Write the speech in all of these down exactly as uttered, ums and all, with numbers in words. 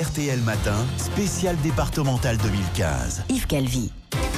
R T L Matin, spécial départemental deux mille quinze. Yves Calvi.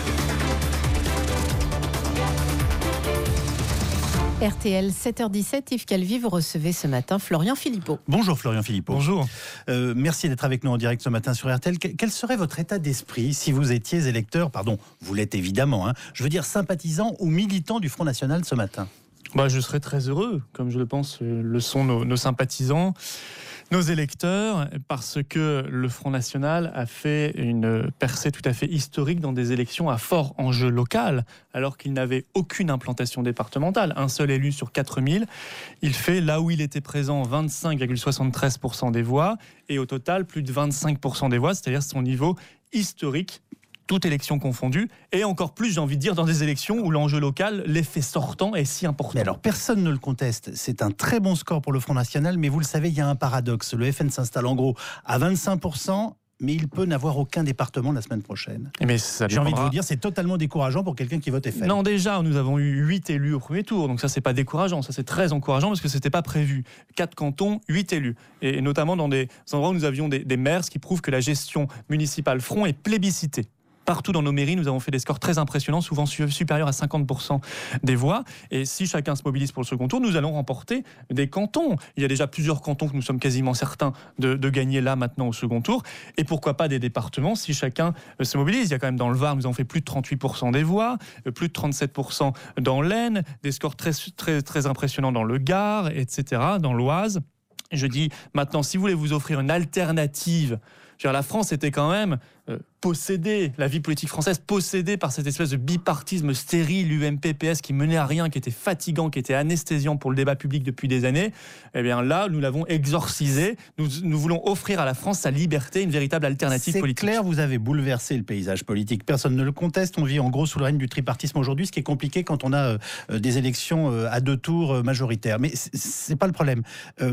R T L sept heures dix-sept, Yves Calvi, vous recevez ce matin Florian Philippot. Bonjour Florian Philippot. Bonjour. Euh, merci d'être avec nous en direct ce matin sur R T L. Quel serait votre état d'esprit si vous étiez électeur, pardon, vous l'êtes évidemment, hein, je veux dire sympathisant ou militant du Front National ce matin? Bah, je serais très heureux, comme je le pense le sont nos, nos sympathisants, nos électeurs, parce que le Front National a fait une percée tout à fait historique dans des élections à fort enjeu local, alors qu'il n'avait aucune implantation départementale. Un seul élu sur quatre mille. Il fait, là où il était présent, vingt-cinq virgule soixante-treize pour cent des voix, et au total, plus de vingt-cinq pour cent des voix, c'est-à-dire son niveau historique, toute élection confondue, et encore plus, j'ai envie de dire, dans des élections où l'enjeu local, l'effet sortant est si important. Mais alors, personne ne le conteste. C'est un très bon score pour le Front National, mais vous le savez, il y a un paradoxe. Le F N s'installe en gros à vingt-cinq pour cent, mais il peut n'avoir aucun département la semaine prochaine. Mais ça J'ai envie de vous dire, c'est totalement décourageant pour quelqu'un qui vote F N. Non, déjà, nous avons eu huit élus au premier tour, donc ça, c'est pas décourageant, ça, c'est très encourageant parce que c'était pas prévu. quatre cantons, huit élus. Et notamment dans des endroits où nous avions des, des maires, ce qui prouve que la gestion municipale Front est plébiscitée. Partout dans nos mairies, nous avons fait des scores très impressionnants, souvent supérieurs à cinquante pour cent des voix. Et si chacun se mobilise pour le second tour, nous allons remporter des cantons. Il y a déjà plusieurs cantons que nous sommes quasiment certains de, de gagner là maintenant au second tour. Et pourquoi pas des départements si chacun se mobilise. Il y a quand même dans le Var, nous avons fait plus de trente-huit pour cent des voix, plus de trente-sept pour cent dans l'Aisne, des scores très, très, très impressionnants dans le Gard, et cetera, dans l'Oise. Je dis maintenant, si vous voulez vous offrir une alternative, je veux dire, la France était quand même euh, possédée, la vie politique française possédée par cette espèce de bipartisme stérile, U M P P S, qui menait à rien, qui était fatigant, qui était anesthésiant pour le débat public depuis des années. Eh bien là, nous l'avons exorcisé. Nous, nous voulons offrir à la France sa liberté, une véritable alternative C'est politique. C'est clair, vous avez bouleversé le paysage politique. Personne ne le conteste. On vit en gros sous le règne du tripartisme aujourd'hui, ce qui est compliqué quand on a euh, des élections euh, à deux tours euh, majoritaires. Mais c'est, c'est pas le problème. Euh,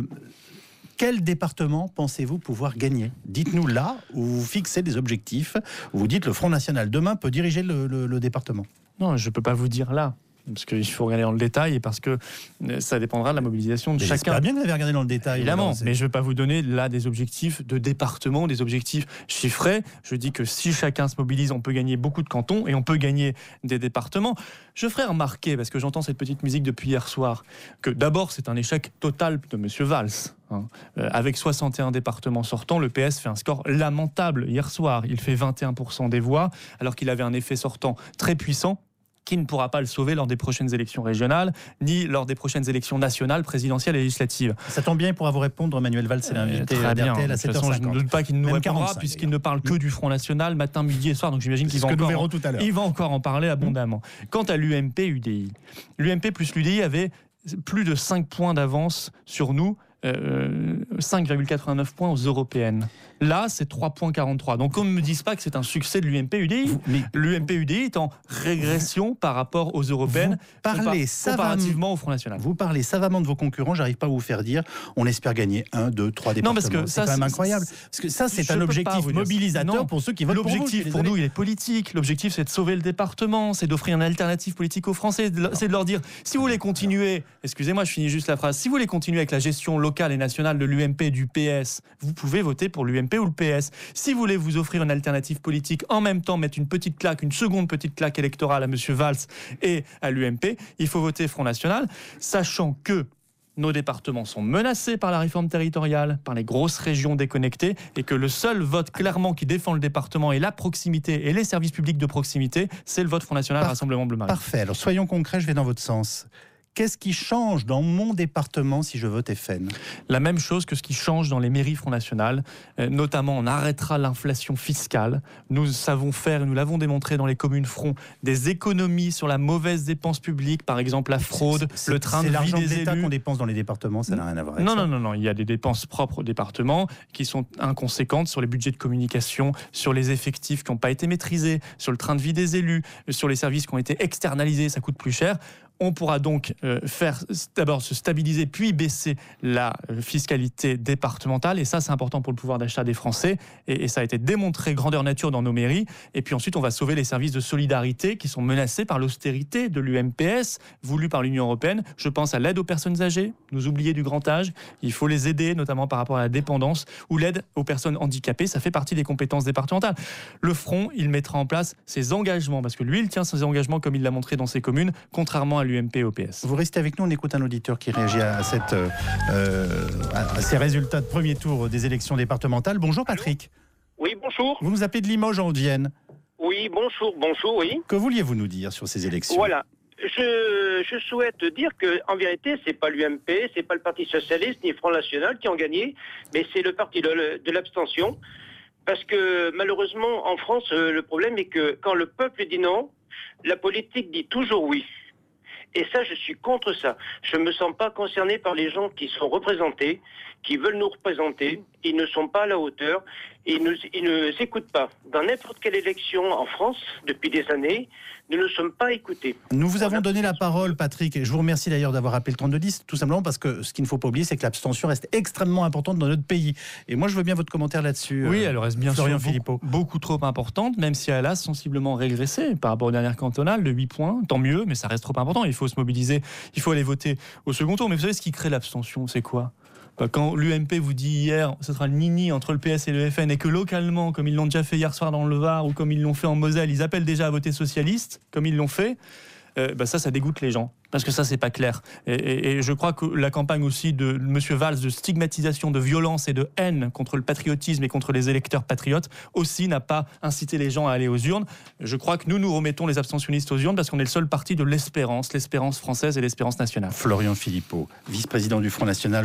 Quel département pensez-vous pouvoir gagner? Dites-nous là où vous fixez des objectifs, où vous dites le Front National demain peut diriger le, le, le département. Non, je ne peux pas vous dire là. Parce qu'il faut regarder dans le détail et parce que ça dépendra de la mobilisation de Mais chacun. J'espère bien que vous avez regardé dans le détail. Évidemment, alors, mais je ne vais pas vous donner là des objectifs de département, des objectifs chiffrés. Je dis que si chacun se mobilise, on peut gagner beaucoup de cantons et on peut gagner des départements. Je ferai remarquer, parce que j'entends cette petite musique depuis hier soir, que d'abord c'est un échec total de M. Valls. Hein. Euh, avec soixante et un départements sortants, le P S fait un score lamentable hier soir. Il fait vingt et un pour cent des voix, alors qu'il avait un effet sortant très puissant, qui ne pourra pas le sauver lors des prochaines élections régionales, ni lors des prochaines élections nationales, présidentielles et législatives. Ça tombe bien, il pourra vous répondre. Manuel Valls, c'est l'invité euh, d'R T L à sept heures cinquante. Je ne doute pas qu'il nous Même répondra, quarante-cinq, puisqu'il d'ailleurs. ne parle que du Front National, matin, midi et soir, donc j'imagine qu'il va, que nous encore verrons en, tout à l'heure. il va encore en parler abondamment. Quant à l'U M P U D I, l'U M P plus l'U D I avait plus de cinq points d'avance sur nous, Euh, cinq virgule quatre-vingt-neuf points aux européennes. Là, c'est trois virgule quarante-trois. Donc, on ne me dise pas que c'est un succès de l'U M P U D I. Mais... L'U M P U D I est en régression par rapport aux européennes, vous parlez compar- comparativement au Front National. Vous parlez savamment de vos concurrents, j'arrive pas à vous faire dire on espère gagner un, deux, trois départements. Non, parce que c'est ça, quand même c'est, incroyable. Parce que ça, c'est je un peux objectif pas vous dire mobilisateur non, pour ceux qui votent pour vous. L'objectif pour nous, il est politique. L'objectif, c'est de sauver le département, c'est d'offrir une alternative politique aux Français, c'est de leur dire, si vous voulez continuer, excusez-moi, je finis juste la phrase, si vous voulez continuer avec la gestion locale et nationale de l'U M P et du P S, vous pouvez voter pour l'U M P ou le P S. Si vous voulez vous offrir une alternative politique, en même temps mettre une petite claque, une seconde petite claque électorale à M. Valls et à l'U M P, il faut voter Front National, sachant que nos départements sont menacés par la réforme territoriale, par les grosses régions déconnectées, et que le seul vote clairement qui défend le département et la proximité et les services publics de proximité, c'est le vote Front National, Par- Rassemblement Bleu Marie. Parfait. Alors soyons concrets, je vais dans votre sens. Qu'est-ce qui change dans mon département si je vote F N? La même chose que ce qui change dans les mairies Front National. Euh, notamment, on arrêtera l'inflation fiscale. Nous savons faire, et nous l'avons démontré dans les communes Front, des économies sur la mauvaise dépense publique, par exemple la fraude, C'est- le train c'est de vie l'argent de des l'État élus. qu'on dépense dans les départements, ça n'a rien à voir avec Non, ça. non, non, non, il y a des dépenses propres au département qui sont inconséquentes sur les budgets de communication, sur les effectifs qui n'ont pas été maîtrisés, sur le train de vie des élus, sur les services qui ont été externalisés, ça coûte plus cher. On pourra donc euh, faire d'abord se stabiliser, puis baisser la euh, fiscalité départementale. Et ça, c'est important pour le pouvoir d'achat des Français. Et, et ça a été démontré grandeur nature dans nos mairies. Et puis ensuite, on va sauver les services de solidarité qui sont menacés par l'austérité de l'U M P S, voulue par l'Union européenne. Je pense à l'aide aux personnes âgées, nous oublier du grand âge. Il faut les aider, notamment par rapport à la dépendance, ou l'aide aux personnes handicapées. Ça fait partie des compétences départementales. Le Front, il mettra en place ses engagements, parce que lui, il tient ses engagements comme il l'a montré dans ses communes, contrairement à l'U M P et au P S. Vous restez avec nous, on écoute un auditeur qui réagit à, cette, euh, à ces résultats de premier tour des élections départementales. Bonjour Patrick. Oui, bonjour. Vous nous appelez de Limoges en Haute-Vienne. Oui, bonjour, bonjour, oui. Que vouliez-vous nous dire sur ces élections ? Voilà. Je, je souhaite dire que, en vérité, c'est pas l'U M P, c'est pas le Parti Socialiste ni Front National qui ont gagné, mais c'est le parti de, de l'abstention. Parce que, malheureusement, en France, le problème est que quand le peuple dit non, la politique dit toujours oui. Et ça, je suis contre ça. Je ne me sens pas concerné par les gens qui sont représentés, qui veulent nous représenter. Ils ne sont pas à la hauteur. Ils ne ils ne s'écoutent pas. Dans n'importe quelle élection en France, depuis des années, nous ne sommes pas écoutés. Nous vous avons donné la parole, Patrick. Et je vous remercie d'ailleurs d'avoir appelé le trente-deux dix, tout simplement parce que ce qu'il ne faut pas oublier, c'est que l'abstention reste extrêmement importante dans notre pays. Et moi, je veux bien votre commentaire là-dessus. Oui, euh, elle reste bien Florian sûr Philippot. beaucoup, beaucoup trop importante, même si elle a sensiblement régressé par rapport aux dernières cantonales de huit points. Tant mieux, mais ça reste trop important. Il faut se mobiliser, il faut aller voter au second tour. Mais vous savez, ce qui crée l'abstention, c'est quoi ? Quand l'U M P vous dit hier, ce sera le nini entre le P S et le F N, et que localement, comme ils l'ont déjà fait hier soir dans le Var, ou comme ils l'ont fait en Moselle, ils appellent déjà à voter socialiste, comme ils l'ont fait, euh, bah ça, ça dégoûte les gens. Parce que ça, c'est pas clair. Et, et, et je crois que la campagne aussi de M. Valls de stigmatisation, de violence et de haine contre le patriotisme et contre les électeurs patriotes aussi n'a pas incité les gens à aller aux urnes. Je crois que nous, nous remettons les abstentionnistes aux urnes parce qu'on est le seul parti de l'espérance, l'espérance française et l'espérance nationale. Florian Philippot, vice-président du Front National.